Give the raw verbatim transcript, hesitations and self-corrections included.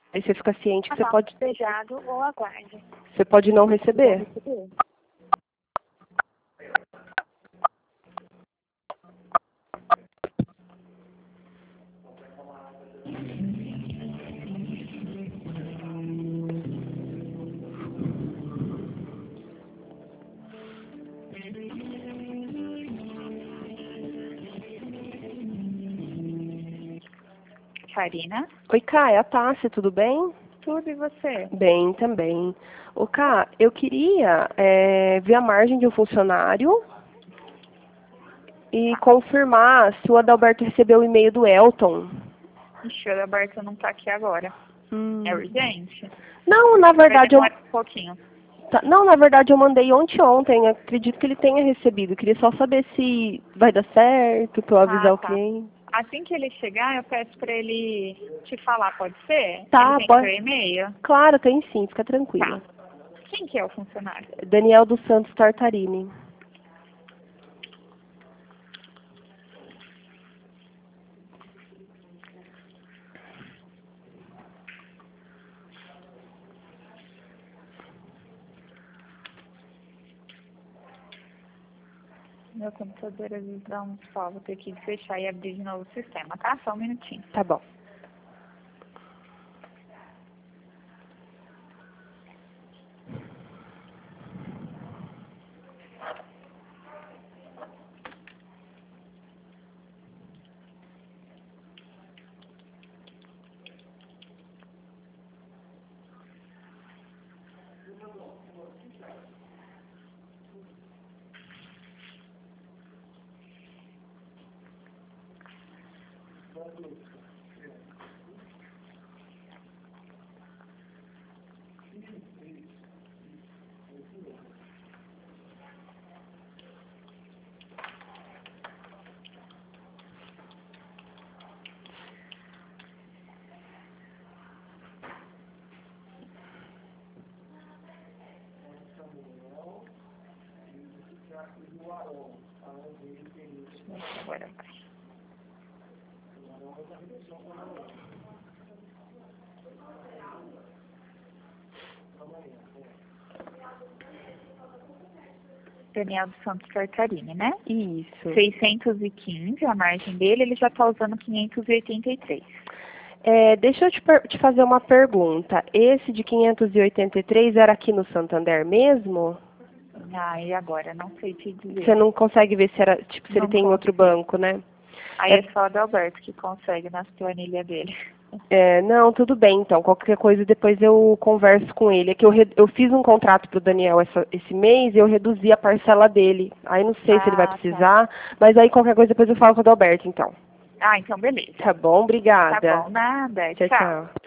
Aí você fica ciente que você Canal pode, desejado ou aguarde. você pode não receber. Karina? Oi, Cá, é a Tássia, tudo bem? Tudo e você? Bem, também. Ô, Cá, eu queria é, ver a margem de um funcionário e confirmar se o Adalberto recebeu o e-mail do Elton. Ixi, o Adalberto não tá aqui agora. Hum. É urgente? Não, na Vai verdade, eu, demorar um pouquinho. tá, não, na verdade eu mandei ontem ontem. Acredito que ele tenha recebido. Queria só saber se vai dar certo, para eu avisar Ah, o tá. cliente. Assim que ele chegar, eu peço pra ele te falar, pode ser? Tá, Ele tem pode. seu e-mail? Claro, tem sim, fica tranquila. Tá. Quem que é o funcionário? Daniel dos Santos Tartarini. Meu computador às vezes dá um pau, vou ter que fechar e abrir de novo o sistema, tá? Só um minutinho. Tá bom. Agora vai. Daniel dos Santos Tartarini, né? Isso. seiscentos e quinze, a margem dele, ele já tá usando quinhentos e oitenta e três. É, deixa eu te, per- te fazer uma pergunta. Esse de quinhentos e oitenta e três era aqui no Santander mesmo? Ah, e agora? Não sei te dizer. Você não consegue ver se era, tipo, se ele Não tem em outro consigo. banco, né? Aí É, é só o Adalberto que consegue nas planilhas dele. é, não, tudo bem, então. Qualquer coisa depois eu converso com ele. É que eu, re- eu fiz um contrato pro Daniel essa- esse mês e eu reduzi a parcela dele. Aí não sei se ele vai Ah, tá. precisar, mas aí qualquer coisa depois eu falo com o Adalberto, então. Ah, então beleza. Tá bom? Tá Obrigada. bom, nada. Tchau, Tchau. tchau.